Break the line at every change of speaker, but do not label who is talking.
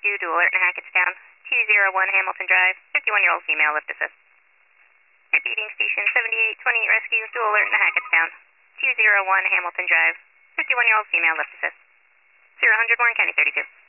2 dual alert in Hackettstown. 201 Hamilton Drive. 51-year-old female lift assist. Repeating station 7828 rescue, dual alert in Hackettstown. 201 Hamilton Drive. 51-year-old female lift assist. 0 100 Warren County 32.